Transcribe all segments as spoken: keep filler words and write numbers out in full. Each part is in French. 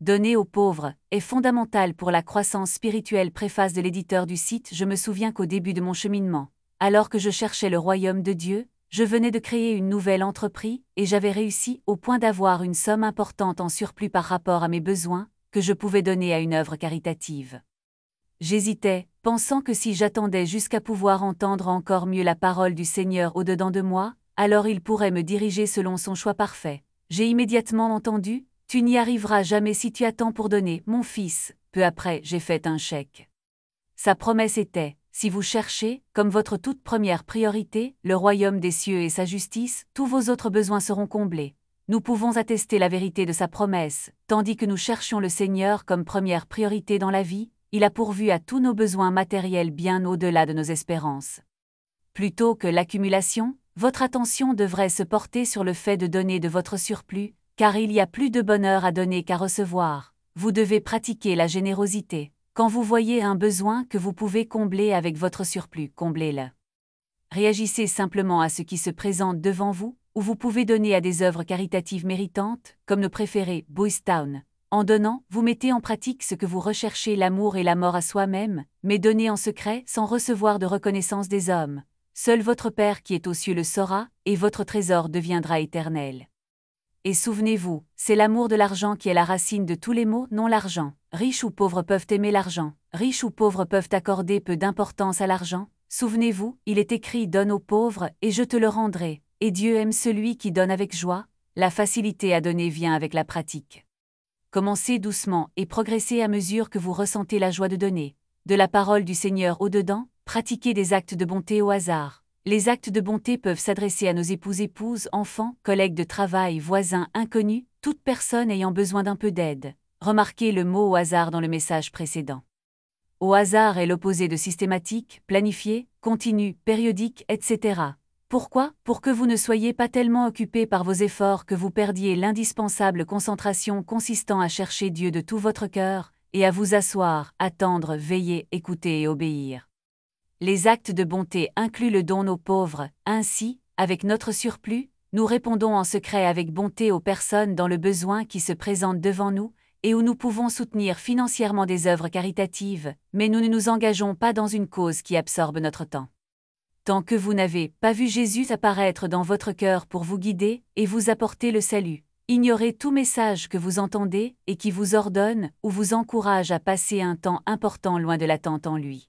Donner aux pauvres est fondamental pour la croissance spirituelle. Préface de l'éditeur du site. Je me souviens qu'au début de mon cheminement, alors que je cherchais le royaume de Dieu, je venais de créer une nouvelle entreprise et j'avais réussi au point d'avoir une somme importante en surplus par rapport à mes besoins, que je pouvais donner à une œuvre caritative. J'hésitais, pensant que si j'attendais jusqu'à pouvoir entendre encore mieux la parole du Seigneur au-dedans de moi, alors il pourrait me diriger selon son choix parfait. J'ai immédiatement entendu: « Tu n'y arriveras jamais si tu attends pour donner, mon fils. » Peu après, j'ai fait un chèque. Sa promesse était: si vous cherchez, comme votre toute première priorité, le royaume des cieux et sa justice, tous vos autres besoins seront comblés. Nous pouvons attester la vérité de sa promesse, tandis que nous cherchions le Seigneur comme première priorité dans la vie, il a pourvu à tous nos besoins matériels bien au-delà de nos espérances. Plutôt que l'accumulation, votre attention devrait se porter sur le fait de donner de votre surplus, car il y a plus de bonheur à donner qu'à recevoir. Vous devez pratiquer la générosité. Quand vous voyez un besoin que vous pouvez combler avec votre surplus, comblez-le. Réagissez simplement à ce qui se présente devant vous, ou vous pouvez donner à des œuvres caritatives méritantes, comme nos préférés, Boys Town. En donnant, vous mettez en pratique ce que vous recherchez, l'amour et la mort à soi-même, mais donnez en secret sans recevoir de reconnaissance des hommes. Seul votre Père qui est aux cieux le saura, et votre trésor deviendra éternel. Et souvenez-vous, c'est l'amour de l'argent qui est la racine de tous les maux, non l'argent. Riches ou pauvres peuvent aimer l'argent, riches ou pauvres peuvent accorder peu d'importance à l'argent. Souvenez-vous, il est écrit: donne aux pauvres, et je te le rendrai. Et Dieu aime celui qui donne avec joie. La facilité à donner vient avec la pratique. Commencez doucement et progressez à mesure que vous ressentez la joie de donner. De la parole du Seigneur au-dedans, pratiquez des actes de bonté au hasard. Les actes de bonté peuvent s'adresser à nos épouses-épouses, enfants, collègues de travail, voisins, inconnus, toute personne ayant besoin d'un peu d'aide. Remarquez le mot au hasard dans le message précédent. Au hasard est l'opposé de systématique, planifié, continu, périodique, et cetera. Pourquoi? Pour que vous ne soyez pas tellement occupé par vos efforts que vous perdiez l'indispensable concentration consistant à chercher Dieu de tout votre cœur, et à vous asseoir, attendre, veiller, écouter et obéir. Les actes de bonté incluent le don aux pauvres. Ainsi, avec notre surplus, nous répondons en secret avec bonté aux personnes dans le besoin qui se présentent devant nous, et où nous pouvons soutenir financièrement des œuvres caritatives, mais nous ne nous engageons pas dans une cause qui absorbe notre temps. Tant que vous n'avez pas vu Jésus apparaître dans votre cœur pour vous guider et vous apporter le salut, ignorez tout message que vous entendez et qui vous ordonne ou vous encourage à passer un temps important loin de l'attente en lui.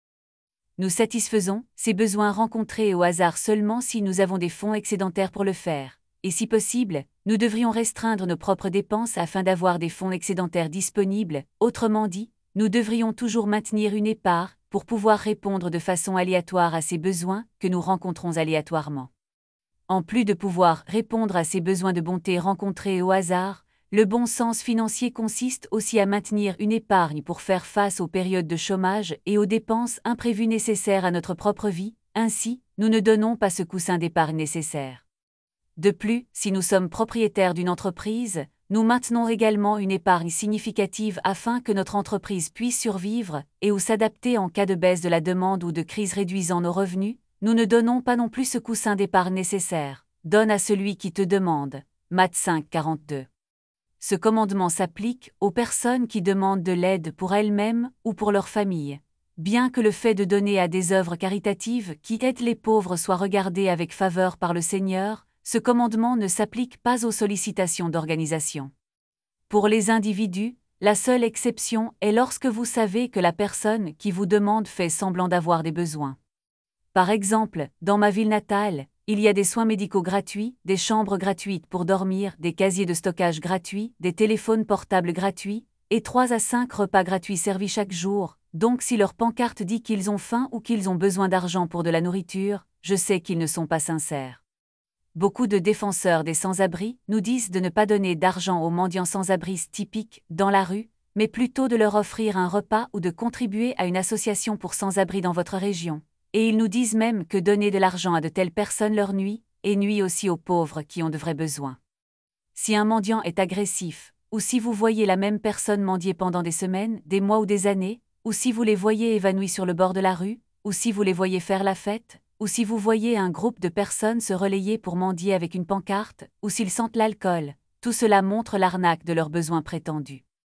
Nous satisfaisons ces besoins rencontrés au hasard seulement si nous avons des fonds excédentaires pour le faire, et si possible, nous devrions restreindre nos propres dépenses afin d'avoir des fonds excédentaires disponibles. Autrement dit, nous devrions toujours maintenir une épargne pour pouvoir répondre de façon aléatoire à ces besoins que nous rencontrons aléatoirement. En plus de pouvoir répondre à ces besoins de bonté rencontrés au hasard, le bon sens financier consiste aussi à maintenir une épargne pour faire face aux périodes de chômage et aux dépenses imprévues nécessaires à notre propre vie. Ainsi, nous ne donnons pas ce coussin d'épargne nécessaire. De plus, si nous sommes propriétaires d'une entreprise, nous maintenons également une épargne significative afin que notre entreprise puisse survivre et ou s'adapter en cas de baisse de la demande ou de crise réduisant nos revenus. Nous ne donnons pas non plus ce coussin d'épargne nécessaire. Donne à celui qui te demande. Matthieu cinq, quarante-deux. Ce commandement s'applique aux personnes qui demandent de l'aide pour elles-mêmes ou pour leur famille. Bien que le fait de donner à des œuvres caritatives qui aident les pauvres soit regardé avec faveur par le Seigneur, ce commandement ne s'applique pas aux sollicitations d'organisation. Pour les individus, la seule exception est lorsque vous savez que la personne qui vous demande fait semblant d'avoir des besoins. Par exemple, dans ma ville natale, il y a des soins médicaux gratuits, des chambres gratuites pour dormir, des casiers de stockage gratuits, des téléphones portables gratuits, et trois à cinq repas gratuits servis chaque jour. Donc si leur pancarte dit qu'ils ont faim ou qu'ils ont besoin d'argent pour de la nourriture, je sais qu'ils ne sont pas sincères. Beaucoup de défenseurs des sans-abri nous disent de ne pas donner d'argent aux mendiants sans-abristes typiques dans la rue, mais plutôt de leur offrir un repas ou de contribuer à une association pour sans-abri dans votre région. Et ils nous disent même que donner de l'argent à de telles personnes leur nuit, et nuit aussi aux pauvres qui ont de vrais besoins. Si un mendiant est agressif, ou si vous voyez la même personne mendier pendant des semaines, des mois ou des années, ou si vous les voyez évanouis sur le bord de la rue, ou si vous les voyez faire la fête, ou si vous voyez un groupe de personnes se relayer pour mendier avec une pancarte, ou s'ils sentent l'alcool, tout cela montre l'arnaque de leurs besoins prétendus.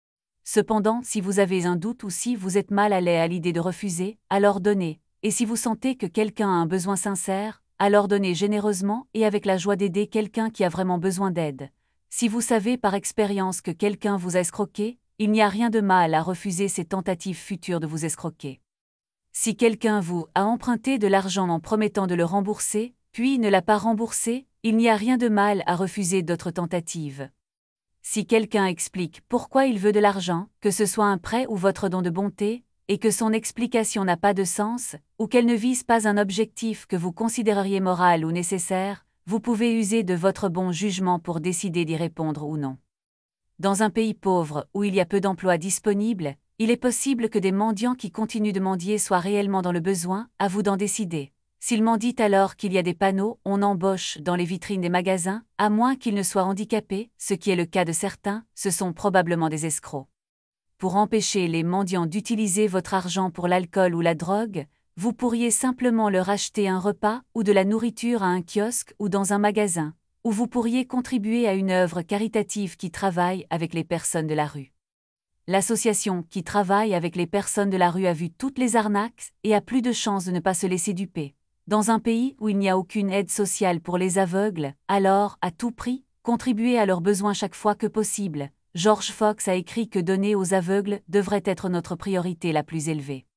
Cependant, si vous avez un doute ou si vous êtes mal à l'aise à l'idée de refuser, alors donnez. Et si vous sentez que quelqu'un a un besoin sincère, alors donnez généreusement et avec la joie d'aider quelqu'un qui a vraiment besoin d'aide. Si vous savez par expérience que quelqu'un vous a escroqué, il n'y a rien de mal à refuser ses tentatives futures de vous escroquer. Si quelqu'un vous a emprunté de l'argent en promettant de le rembourser, puis ne l'a pas remboursé, il n'y a rien de mal à refuser d'autres tentatives. Si quelqu'un explique pourquoi il veut de l'argent, que ce soit un prêt ou votre don de bonté, et que son explication n'a pas de sens, ou qu'elle ne vise pas un objectif que vous considéreriez moral ou nécessaire, vous pouvez user de votre bon jugement pour décider d'y répondre ou non. Dans un pays pauvre où il y a peu d'emplois disponibles, il est possible que des mendiants qui continuent de mendier soient réellement dans le besoin, à vous d'en décider. S'ils mendient alors qu'il y a des panneaux « On embauche » dans les vitrines des magasins, à moins qu'ils ne soient handicapés, ce qui est le cas de certains, ce sont probablement des escrocs. Pour empêcher les mendiants d'utiliser votre argent pour l'alcool ou la drogue, vous pourriez simplement leur acheter un repas ou de la nourriture à un kiosque ou dans un magasin, ou vous pourriez contribuer à une œuvre caritative qui travaille avec les personnes de la rue. L'association qui travaille avec les personnes de la rue a vu toutes les arnaques et a plus de chances de ne pas se laisser duper. Dans un pays où il n'y a aucune aide sociale pour les aveugles, alors, à tout prix, contribuez à leurs besoins chaque fois que possible. George Fox a écrit que donner aux aveugles devrait être notre priorité la plus élevée.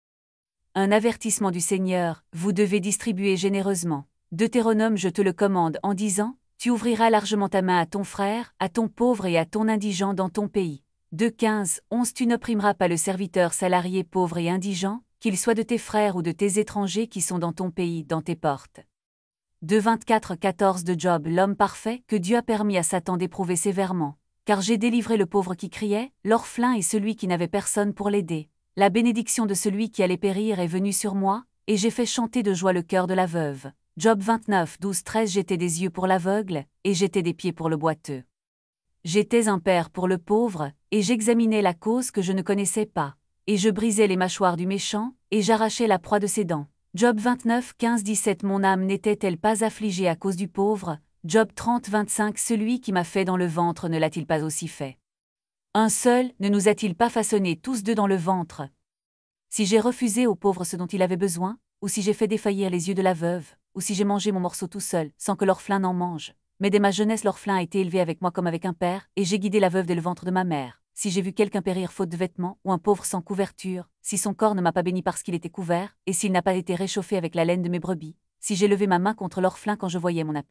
Un avertissement du Seigneur, vous devez distribuer généreusement. Deutéronome je te le commande en disant, tu ouvriras largement ta main à ton frère, à ton pauvre et à ton indigent dans ton pays. deux quinze onze Tu n'opprimeras pas le serviteur salarié pauvre et indigent, qu'il soit de tes frères ou de tes étrangers qui sont dans ton pays, dans tes portes. deux vingt-quatre quatorze de Job l'homme parfait que Dieu a permis à Satan d'éprouver sévèrement. Car j'ai délivré le pauvre qui criait, l'orphelin et celui qui n'avait personne pour l'aider. La bénédiction de celui qui allait périr est venue sur moi, et j'ai fait chanter de joie le cœur de la veuve. Job vingt-neuf douze treize J'étais des yeux pour l'aveugle, et j'étais des pieds pour le boiteux. J'étais un père pour le pauvre, et j'examinais la cause que je ne connaissais pas. Et je brisais les mâchoires du méchant, et j'arrachais la proie de ses dents. Job vingt-neuf quinze dix-sept Mon âme n'était-elle pas affligée à cause du pauvre? Job trente vingt-cinq Celui qui m'a fait dans le ventre ne l'a-t-il pas aussi fait? Un seul ne nous a-t-il pas façonnés tous deux dans le ventre? Si j'ai refusé au pauvre ce dont il avait besoin, ou si j'ai fait défaillir les yeux de la veuve, ou si j'ai mangé mon morceau tout seul, sans que l'orphelin n'en mange. Mais dès ma jeunesse l'orphelin a été élevé avec moi comme avec un père, et j'ai guidé la veuve dès le ventre de ma mère. Si j'ai vu quelqu'un périr faute de vêtements, ou un pauvre sans couverture, si son corps ne m'a pas béni parce qu'il était couvert, et s'il n'a pas été réchauffé avec la laine de mes brebis, si j'ai levé ma main contre l'orphelin quand je voyais mon appel.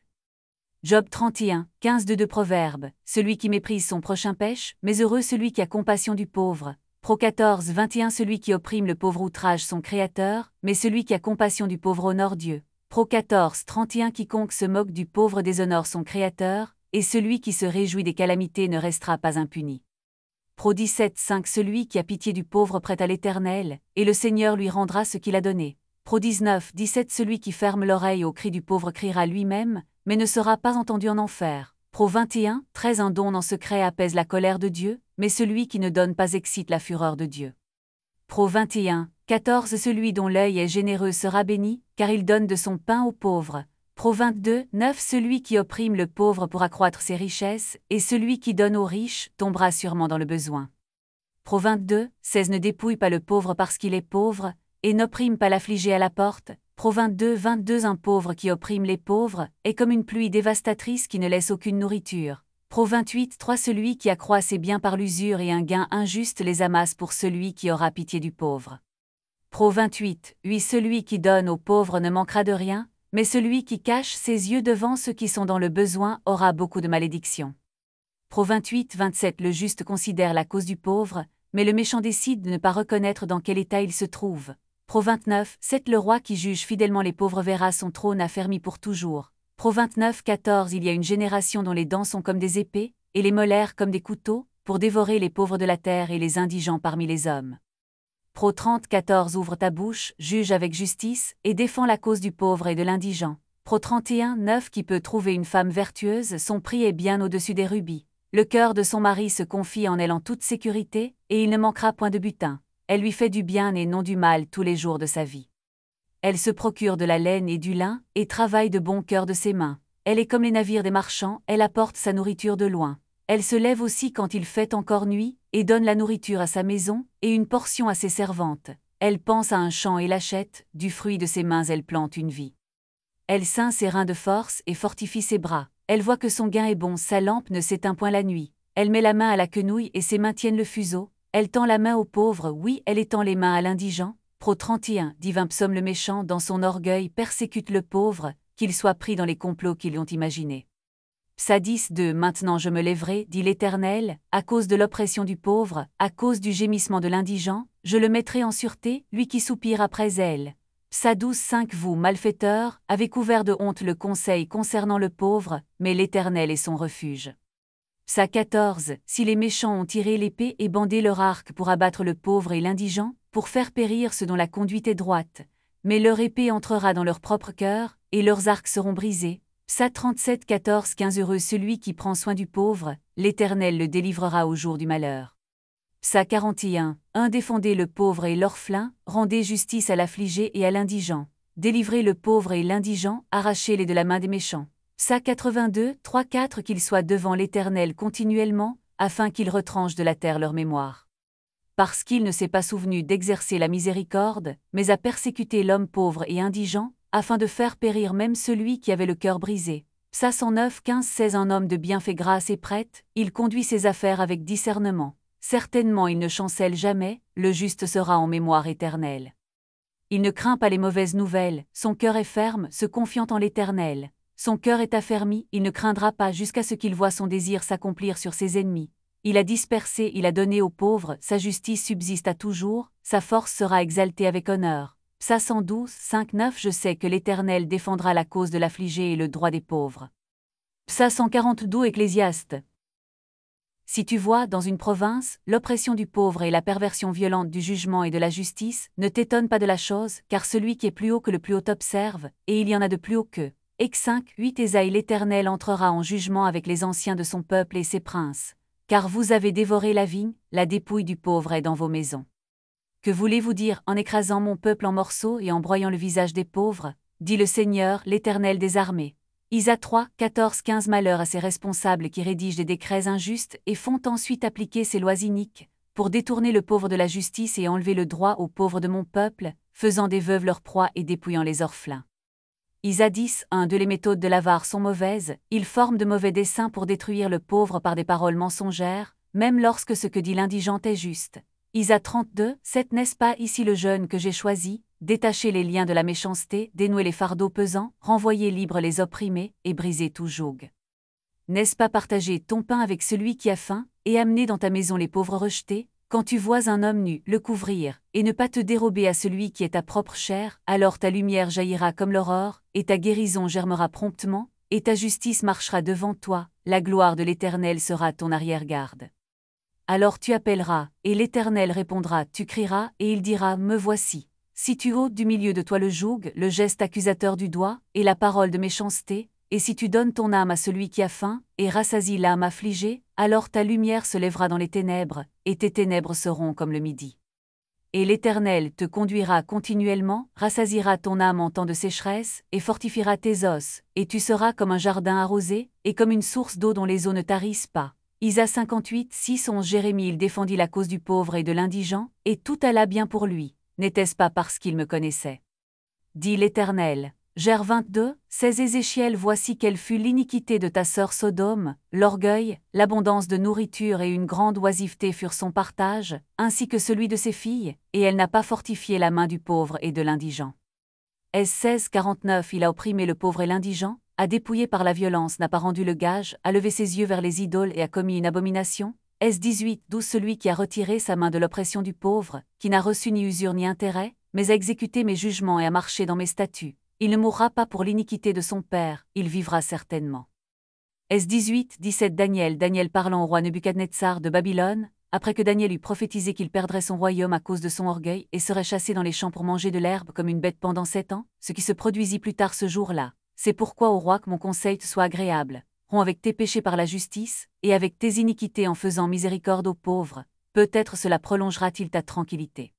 Job trente et un, quinze de deux Proverbes, celui qui méprise son prochain pêche, mais heureux celui qui a compassion du pauvre. Pro quatorze vingt et un Celui qui opprime le pauvre outrage son Créateur, mais celui qui a compassion du pauvre honore Dieu. Pro quatorze trente et un Quiconque se moque du pauvre déshonore son Créateur, et celui qui se réjouit des calamités ne restera pas impuni. Pro dix-sept cinq Celui qui a pitié du pauvre prête à l'Éternel, et le Seigneur lui rendra ce qu'il a donné. Pro dix-neuf dix-sept Celui qui ferme l'oreille au cri du pauvre criera lui-même, mais ne sera pas entendu en enfer. Pro vingt et un treize Un don en secret apaise la colère de Dieu, mais celui qui ne donne pas excite la fureur de Dieu. Pro vingt et un quatorze Celui dont l'œil est généreux sera béni, car il donne de son pain aux pauvres. Pro vingt-deux neuf Celui qui opprime le pauvre pour accroître ses richesses, et celui qui donne aux riches tombera sûrement dans le besoin. Pro vingt-deux seize Ne dépouille pas le pauvre parce qu'il est pauvre, et n'opprime pas l'affligé à la porte. Pro vingt-deux vingt-deux Un pauvre qui opprime les pauvres est comme une pluie dévastatrice qui ne laisse aucune nourriture. Pro vingt-huit trois Celui qui accroît ses biens par l'usure et un gain injuste les amasse pour celui qui aura pitié du pauvre. Pro vingt-huit huit Celui qui donne aux pauvres ne manquera de rien, mais celui qui cache ses yeux devant ceux qui sont dans le besoin aura beaucoup de malédictions. Pro vingt-huit vingt-sept Le juste considère la cause du pauvre, mais le méchant décide de ne pas reconnaître dans quel état il se trouve. Pro vingt-neuf sept Le roi qui juge fidèlement les pauvres verra son trône affermi pour toujours. Pro vingt-neuf quatorze Il y a une génération dont les dents sont comme des épées, et les molaires comme des couteaux, pour dévorer les pauvres de la terre et les indigents parmi les hommes. Pro trente quatorze Ouvre ta bouche, juge avec justice, et défends la cause du pauvre et de l'indigent. Pro trente et un neuf Qui peut trouver une femme vertueuse, son prix est bien au-dessus des rubis. Le cœur de son mari se confie en elle en toute sécurité, et il ne manquera point de butin. Elle lui fait du bien et non du mal tous les jours de sa vie. Elle se procure de la laine et du lin, et travaille de bon cœur de ses mains. Elle est comme les navires des marchands, elle apporte sa nourriture de loin. Elle se lève aussi quand il fait encore nuit, et donne la nourriture à sa maison, et une portion à ses servantes. Elle pense à un champ et l'achète, du fruit de ses mains elle plante une vie. Elle ceint ses reins de force et fortifie ses bras. Elle voit que son gain est bon, sa lampe ne s'éteint point la nuit. Elle met la main à la quenouille et ses mains tiennent le fuseau. Elle tend la main au pauvre, oui, elle étend les mains à l'indigent. Pro trente et un, divin psaume. Le méchant, dans son orgueil, persécute le pauvre, qu'il soit pris dans les complots qu'ils ont imaginés. Psa dix deux. Maintenant je me lèverai, dit l'Éternel, à cause de l'oppression du pauvre, à cause du gémissement de l'indigent, je le mettrai en sûreté, lui qui soupire après elle. Psa douze cinq. Vous, malfaiteurs, avez couvert de honte le conseil concernant le pauvre, mais l'Éternel est son refuge. Psa quatorze. Si les méchants ont tiré l'épée et bandé leur arc pour abattre le pauvre et l'indigent, pour faire périr ceux dont la conduite est droite, mais leur épée entrera dans leur propre cœur, et leurs arcs seront brisés. Psa trente-sept quatorze quinze. Heureux celui qui prend soin du pauvre, l'Éternel le délivrera au jour du malheur. Psa quarante et un. un. Défendez le pauvre et l'orphelin, rendez justice à l'affligé et à l'indigent. Délivrez le pauvre et l'indigent, arrachez-les de la main des méchants. Psa quatre-vingt-deux trois quatre. Qu'ils soient devant l'Éternel continuellement, afin qu'il retranche de la terre leur mémoire. Parce qu'il ne s'est pas souvenu d'exercer la miséricorde, mais a persécuté l'homme pauvre et indigent, afin de faire périr même celui qui avait le cœur brisé. Psa cent neuf quinze seize. Un homme de bien fait grâce et prête, il conduit ses affaires avec discernement. Certainement il ne chancelle jamais, le juste sera en mémoire éternelle. Il ne craint pas les mauvaises nouvelles, son cœur est ferme, se confiant en l'Éternel. Son cœur est affermi, il ne craindra pas jusqu'à ce qu'il voie son désir s'accomplir sur ses ennemis. Il a dispersé, il a donné aux pauvres, sa justice subsiste à toujours, sa force sera exaltée avec honneur. Psa cent douze cinq neuf. Je sais que l'Éternel défendra la cause de l'affligé et le droit des pauvres. Psa cent quarante-deux. Ecclésiaste. Si tu vois, dans une province, l'oppression du pauvre et la perversion violente du jugement et de la justice, ne t'étonne pas de la chose, car celui qui est plus haut que le plus haut observe, et il y en a de plus haut qu'eux. Ec cinq huit. Ésaïe. L'Éternel entrera en jugement avec les anciens de son peuple et ses princes. Car vous avez dévoré la vigne, la dépouille du pauvre est dans vos maisons. Que voulez-vous dire en écrasant mon peuple en morceaux et en broyant le visage des pauvres, dit le Seigneur, l'Éternel des armées. Isa trois quatorze quinze. Malheur à ces responsables qui rédigent des décrets injustes et font ensuite appliquer ces lois iniques, pour détourner le pauvre de la justice et enlever le droit aux pauvres de mon peuple, faisant des veuves leur proie et dépouillant les orphelins. Isa dix un. De les méthodes de l'avare sont mauvaises, ils forment de mauvais desseins pour détruire le pauvre par des paroles mensongères, même lorsque ce que dit l'indigent est juste. Isa trente-deux sept. N'est-ce pas ici le jeûne que j'ai choisi, détacher les liens de la méchanceté, dénouer les fardeaux pesants, renvoyer libres les opprimés, et briser tout joug? N'est-ce pas partager ton pain avec celui qui a faim, et amener dans ta maison les pauvres rejetés, quand tu vois un homme nu, le couvrir, et ne pas te dérober à celui qui est ta propre chair, alors ta lumière jaillira comme l'aurore, et ta guérison germera promptement, et ta justice marchera devant toi, la gloire de l'Éternel sera ton arrière-garde. Alors tu appelleras, et l'Éternel répondra, tu crieras, et il dira, me voici. Si tu ôtes du milieu de toi le joug, le geste accusateur du doigt, et la parole de méchanceté, et si tu donnes ton âme à celui qui a faim, et rassasies l'âme affligée, alors ta lumière se lèvera dans les ténèbres, et tes ténèbres seront comme le midi. Et l'Éternel te conduira continuellement, rassasiera ton âme en temps de sécheresse, et fortifiera tes os, et tu seras comme un jardin arrosé, et comme une source d'eau dont les eaux ne tarissent pas. Isa cinquante-huit six onze. Jérémie. Il défendit la cause du pauvre et de l'indigent, et tout alla bien pour lui. N'était-ce pas parce qu'il me connaissait? Dit l'Éternel. Jer vingt-deux seize. Ézéchiel. Voici quelle fut l'iniquité de ta sœur Sodome, l'orgueil, l'abondance de nourriture et une grande oisiveté furent son partage, ainsi que celui de ses filles, et elle n'a pas fortifié la main du pauvre et de l'indigent. Es seize quarante-neuf. Il a opprimé le pauvre et l'indigent, a dépouillé par la violence, n'a pas rendu le gage, a levé ses yeux vers les idoles et a commis une abomination. Es dix-huit douze. Celui qui a retiré sa main de l'oppression du pauvre, qui n'a reçu ni usure ni intérêt, mais a exécuté mes jugements et a marché dans mes statuts. Il ne mourra pas pour l'iniquité de son père, il vivra certainement. Es dix-huit dix-sept. Daniel. Daniel parlant au roi Nebuchadnezzar de Babylone, après que Daniel eut prophétisé qu'il perdrait son royaume à cause de son orgueil et serait chassé dans les champs pour manger de l'herbe comme une bête pendant sept ans, ce qui se produisit plus tard ce jour-là. C'est pourquoi, ô roi, que mon conseil te soit agréable. Romps avec tes péchés par la justice, et avec tes iniquités en faisant miséricorde aux pauvres. Peut-être cela prolongera-t-il ta tranquillité.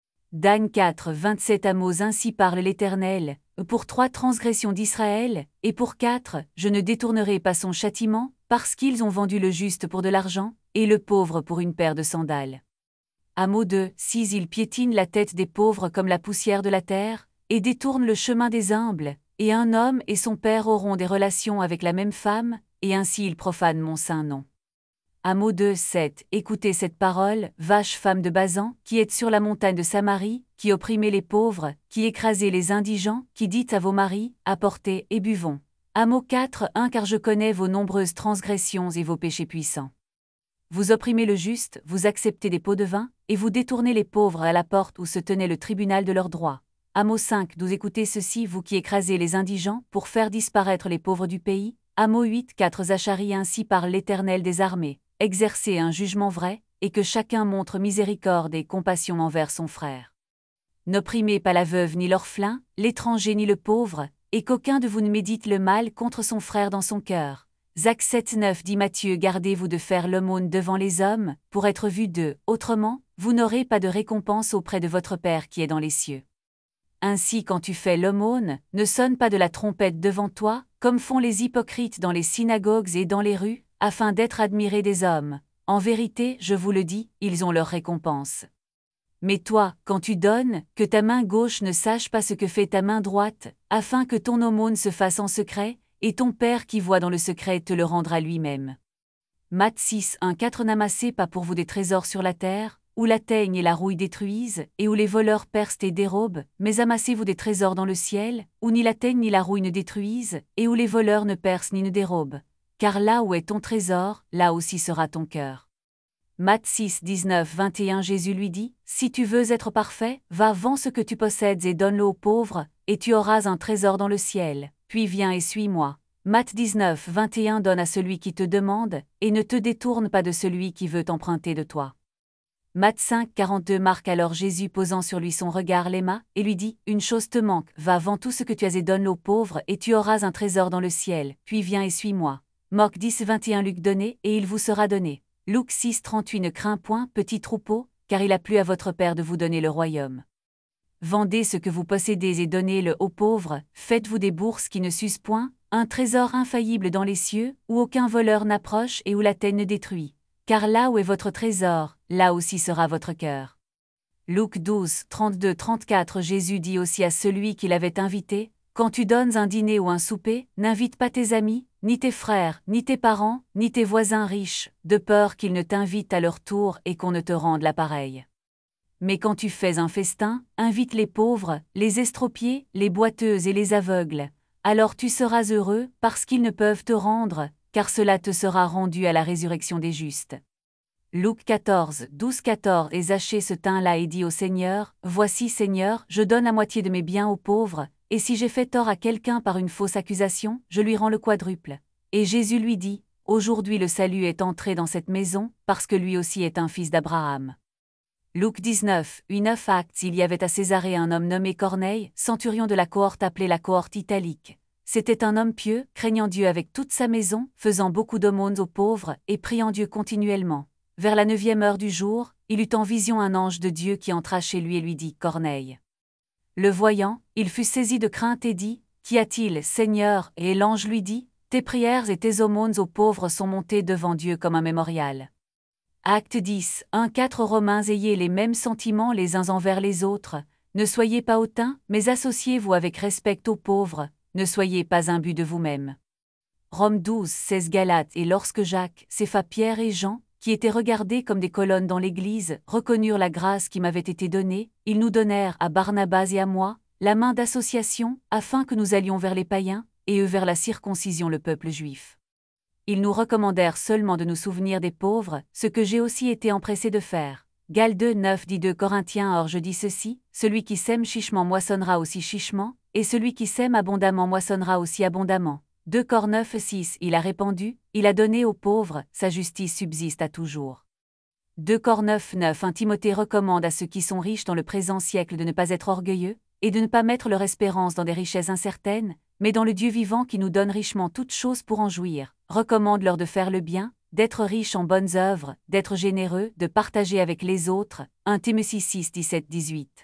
Dan quatre vingt-sept. Amos. Ainsi parle l'Éternel, pour trois transgressions d'Israël, et pour quatre, je ne détournerai pas son châtiment, parce qu'ils ont vendu le juste pour de l'argent, et le pauvre pour une paire de sandales. Amos deux, six Ils piétinent la tête des pauvres comme la poussière de la terre, et détournent le chemin des humbles, et un homme et son père auront des relations avec la même femme, et ainsi ils profanent mon saint nom. Amos deux, sept Écoutez cette parole, vache femme de Bazan, qui êtes sur la montagne de Samarie, qui opprimez les pauvres, qui écrasez les indigents, qui dites à vos maris, apportez et buvons. Amos quatre, un Car je connais vos nombreuses transgressions et vos péchés puissants. Vous opprimez le juste, vous acceptez des pots de vin, et vous détournez les pauvres à la porte où se tenait le tribunal de leurs droits. Amos cinq, douze Écoutez ceci, vous qui écrasez les indigents, pour faire disparaître les pauvres du pays. Amos huit, quatre Zacharie ainsi parle l'Éternel des armées. Exercez un jugement vrai, et que chacun montre miséricorde et compassion envers son frère. N'opprimez pas la veuve ni l'orphelin, l'étranger ni le pauvre, et qu'aucun de vous ne médite le mal contre son frère dans son cœur. Zac sept neuf dit Matthieu Gardez-vous de faire l'aumône devant les hommes, pour être vu d'eux, autrement, vous n'aurez pas de récompense auprès de votre Père qui est dans les cieux. Ainsi quand tu fais l'aumône, ne sonne pas de la trompette devant toi, comme font les hypocrites dans les synagogues et dans les rues, afin d'être admirés des hommes. En vérité, je vous le dis, ils ont leur récompense. Mais toi, quand tu donnes, que ta main gauche ne sache pas ce que fait ta main droite, afin que ton aumône se fasse en secret, et ton Père qui voit dans le secret te le rendra lui-même. Matthieu six un quatre N'amassez pas pour vous des trésors sur la terre, où la teigne et la rouille détruisent, et où les voleurs percent et dérobent, mais amassez-vous des trésors dans le ciel, où ni la teigne ni la rouille ne détruisent, et où les voleurs ne percent ni ne dérobent. Car là où est ton trésor, là aussi sera ton cœur. Matthieu six dix-neuf vingt et un Jésus lui dit, Si tu veux être parfait, va vends ce que tu possèdes et donne-le aux pauvres, et tu auras un trésor dans le ciel, puis viens et suis-moi. Matthieu dix-neuf vingt et un Donne à celui qui te demande, et ne te détourne pas de celui qui veut emprunter de toi. Matthieu cinq quarante-deux Marc Alors Jésus posant sur lui son regard l'aima, et lui dit, Une chose te manque, va vends tout ce que tu as et donne-le aux pauvres, et tu auras un trésor dans le ciel, puis viens et suis-moi. Marc dix vingt et un Luc Donnez, et il vous sera donné. Luc six trente-huit Ne crains point, petit troupeau, car il a plu à votre Père de vous donner le royaume. Vendez ce que vous possédez et donnez-le aux pauvres, faites-vous des bourses qui ne s'usent point, un trésor infaillible dans les cieux, où aucun voleur n'approche et où la teigne ne détruit. Car là où est votre trésor, là aussi sera votre cœur. Luc douze trente-deux trente-quatre Jésus dit aussi à celui qui l'avait invité, Quand tu donnes un dîner ou un souper, n'invite pas tes amis, ni tes frères, ni tes parents, ni tes voisins riches, de peur qu'ils ne t'invitent à leur tour et qu'on ne te rende l'appareil. Mais quand tu fais un festin, invite les pauvres, les estropiés, les boiteuses et les aveugles. Alors tu seras heureux, parce qu'ils ne peuvent te rendre, car cela te sera rendu à la résurrection des justes. Luc quatorze douze quatorze Et Zachée se tint là et dit au Seigneur, Voici Seigneur, je donne la moitié de mes biens aux pauvres, et si j'ai fait tort à quelqu'un par une fausse accusation, je lui rends le quadruple. Et Jésus lui dit, Aujourd'hui le salut est entré dans cette maison, parce que lui aussi est un fils d'Abraham. Luc dix-neuf neuf Actes Il y avait à Césarée un homme nommé Corneille, centurion de la cohorte appelée la cohorte italique. C'était un homme pieux, craignant Dieu avec toute sa maison, faisant beaucoup d'aumônes aux pauvres, et priant Dieu continuellement. Vers la neuvième heure du jour, il eut en vision un ange de Dieu qui entra chez lui et lui dit, Corneille. Le voyant, il fut saisi de crainte et dit, Qu'y a-t-il, Seigneur? Et l'ange lui dit, Tes prières et tes aumônes aux pauvres sont montées devant Dieu comme un mémorial. Acte dix un quatre Romains Ayez les mêmes sentiments les uns envers les autres, ne soyez pas hautains, mais associez-vous avec respect aux pauvres, ne soyez pas imbus de vous-même. Rome douze seize Galates Et lorsque Jacques, Cépha Pierre et Jean, qui étaient regardés comme des colonnes dans l'Église, reconnurent la grâce qui m'avait été donnée, ils nous donnèrent, à Barnabas et à moi, la main d'association, afin que nous allions vers les païens, et eux vers la circoncision le peuple juif. Ils nous recommandèrent seulement de nous souvenir des pauvres, ce que j'ai aussi été empressé de faire. Galates deux neuf dit deux Corinthiens Or je dis ceci, celui qui sème chichement moissonnera aussi chichement, et celui qui sème abondamment moissonnera aussi abondamment. deux Cor neuf six Il a répandu, il a donné aux pauvres, sa justice subsiste à toujours. deux Cor neuf neuf Un Timothée recommande à ceux qui sont riches dans le présent siècle de ne pas être orgueilleux, et de ne pas mettre leur espérance dans des richesses incertaines, mais dans le Dieu vivant qui nous donne richement toutes choses pour en jouir. Recommande-leur de faire le bien, d'être riches en bonnes œuvres, d'être généreux, de partager avec les autres. un Timothée six dix-sept dix-huit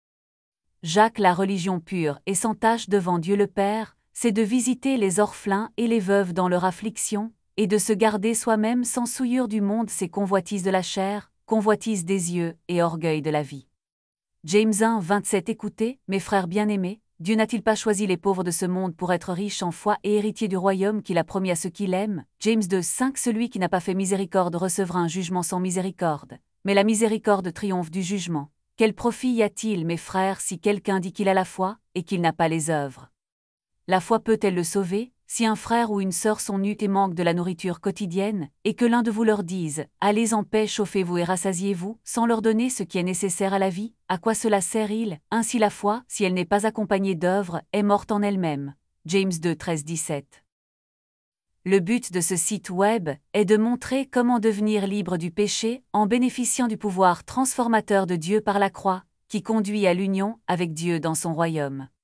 Jacques La religion pure et sans tache devant Dieu le Père, c'est de visiter les orphelins et les veuves dans leur affliction, et de se garder soi-même sans souillure du monde ses convoitises de la chair, convoitises des yeux et orgueil de la vie. James un, vingt-sept Écoutez, mes frères bien-aimés, Dieu n'a-t-il pas choisi les pauvres de ce monde pour être riches en foi et héritiers du royaume qu'il a promis à ceux qui l'aiment? James deux, cinq Celui qui n'a pas fait miséricorde recevra un jugement sans miséricorde, mais la miséricorde triomphe du jugement. Quel profit y a-t-il, mes frères, si quelqu'un dit qu'il a la foi, et qu'il n'a pas les œuvres? La foi peut-elle le sauver? Si un frère ou une sœur sont nus et manquent de la nourriture quotidienne, et que l'un de vous leur dise « Allez en paix, chauffez-vous et rassasiez-vous », sans leur donner ce qui est nécessaire à la vie, à quoi cela sert-il? Ainsi la foi, si elle n'est pas accompagnée d'œuvres, est morte en elle-même. James deux, treize dix-sept. Le but de ce site web est de montrer comment devenir libre du péché en bénéficiant du pouvoir transformateur de Dieu par la croix, qui conduit à l'union avec Dieu dans son royaume.